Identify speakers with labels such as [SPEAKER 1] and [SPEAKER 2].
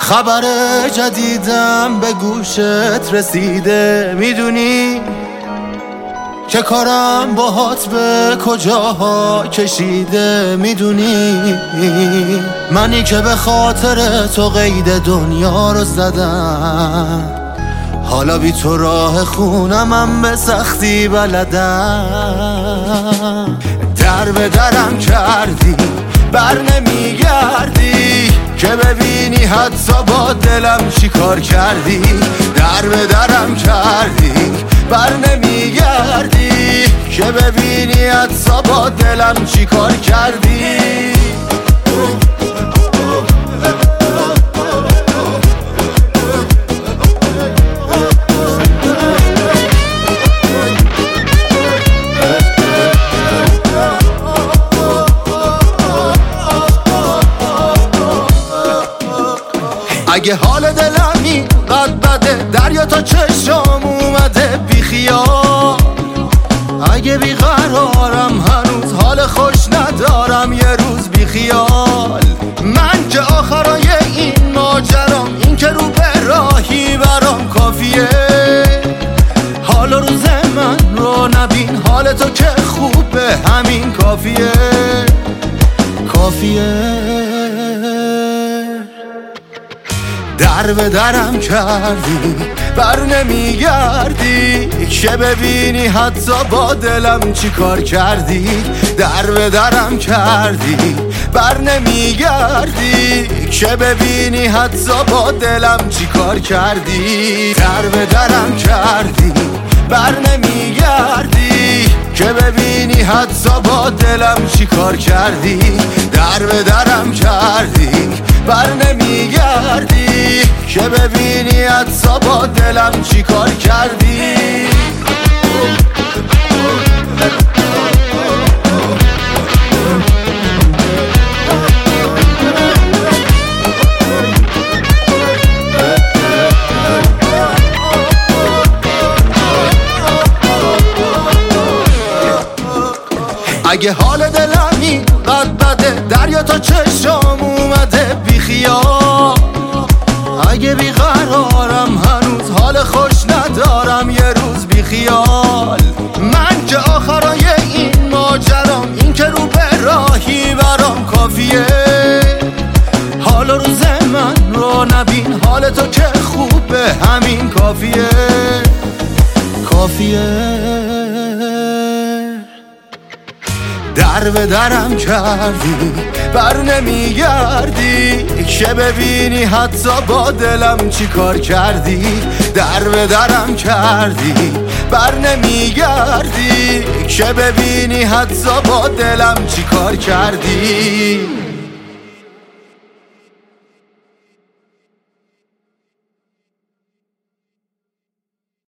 [SPEAKER 1] خبر جدیدم به گوشت رسیده، میدونی که کارم باهات به کجاها کشیده، میدونی منی که به خاطر تو قید دنیا رو زدم، حالا بی تو راه خونمم به سختی بلدم. در به درم کردی بر نمیگردی که ببینی حتی با دلم چی کار کردی. در به درم کردی بر نمیگردی که ببینی حتی با دلم چی کار کردی. اگه حال دلم اینقدر بده، دریا تا چشم اومده بیخیال. اگه بیقرارم هنوز حال خوش ندارم یه روز بیخیال. من که آخرای این ماجرام این که رو به راهی برام کافیه. حال روز من رو نبین، حال تو که خوبه همین کافیه. در به درم کردی بر نمیگردی که ببینی حتی با دلم چی کار کردی. در به درم کردی بر نمیگردی که ببینی حتی با دلم چی کار کردی. در به درم کردی بر نمیگردی که ببینی حتی با دلم چی کار کردی. در به درم کردی بر نمیگردی که ببینی حتی با دلم چی کار کردی. اگه حال دلم اینقدر بده، دریا تا چشم اومده بیخیال. اگه بیقرارم هنوز حال خوش ندارم یه روز بیخیال. من که آخرای این ماجرام این که رو به راهی برام کافیه. حال روز من رو نبین، حال تو که خوبه همین کافیه. در به درم کردی بر نمیگردی که ببینی حتی با دلم چی کار کردی. در به درم کردی بر نمیگردی که ببینی حتی با دلم چی کار کردی.